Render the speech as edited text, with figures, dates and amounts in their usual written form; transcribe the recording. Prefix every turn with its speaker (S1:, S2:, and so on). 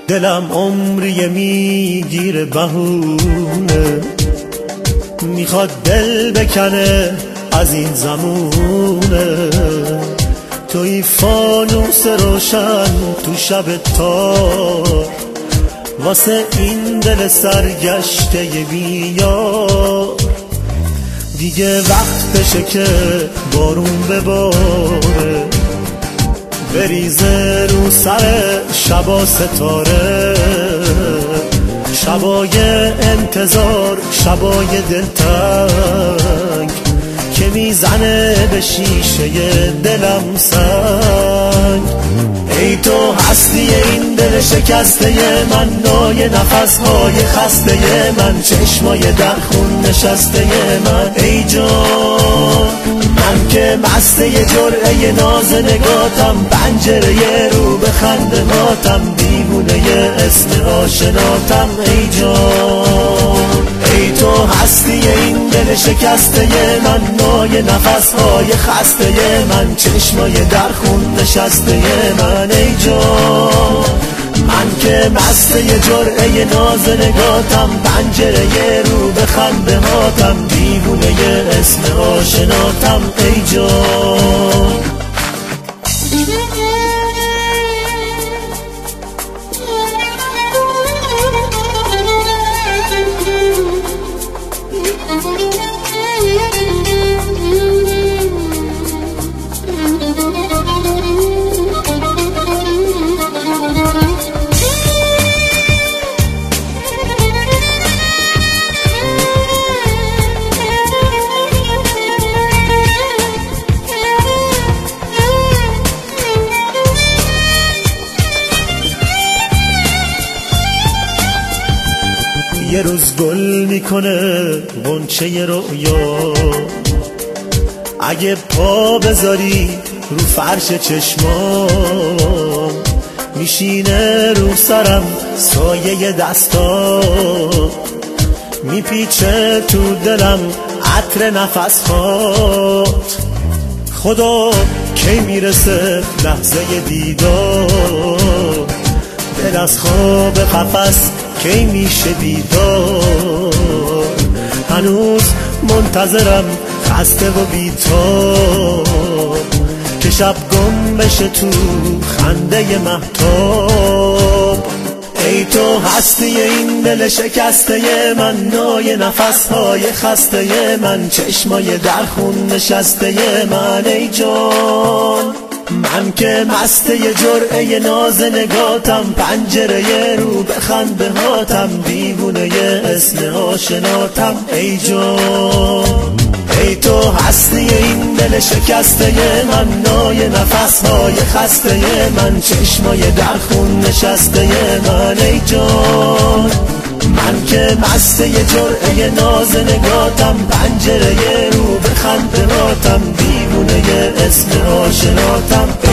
S1: دلم عمری میگیره بهونه، میخواد دل بکنه از این زمونه. توی فانوس روشن تو شب تار، واسه این دل سرگشته بیار. دیگه وقتشه که بارون بباره، بریزه رو سر شبا ستاره. شبای انتظار، شبای دلتنگ که میزنه به شیشه دلم سنگ. ای تو هستی این دل شکسته من، نای نفسهای خسته من، چشمای در خون نشسته من. ای جان من که مسته جرعه ناز نگاتم، پنجره رو به خندهاتم، دیوونه اسم آشناتم. ای جان ای تو هستی این دل شکسته من، نای نفسهای خسته من، چشمای در خون نشسته من. ای جان من که مسته جرعه ناز نگاتم، پنجره رو به خندهاتم، دیوونه اسم آشناتم. ای جان یه روز گل میکنه غنچه رویا، اگه پا بذاری رو فرش چشمام، میشینه رو سرم سایه دستا، میپیچه تو دلم عطر نفسات. خدا کی میرسه لحظه دیدار، دل از خواب قفس کی میشه بیدار. هنوز منتظرم خسته و بی‌تاب، که شب گم بشه تو خنده مهتاب. ای تو هستی این دل شکسته من، نای نفسهای خسته من، چشمای در خون نشسته من. ای جان من که مسته جرعه ناز نگاتم، پنجره رو به خندهاتم، دیوونه اسم آشناتم. ای جان ای تو هستی این دل شکسته من، نای نفسهای خسته من، چشمای در خون نشسته من. ای جان من که مسته جرعه ناز نگاتم، پنجره رو به خندهاتم، دیوونه اسم آشناتم.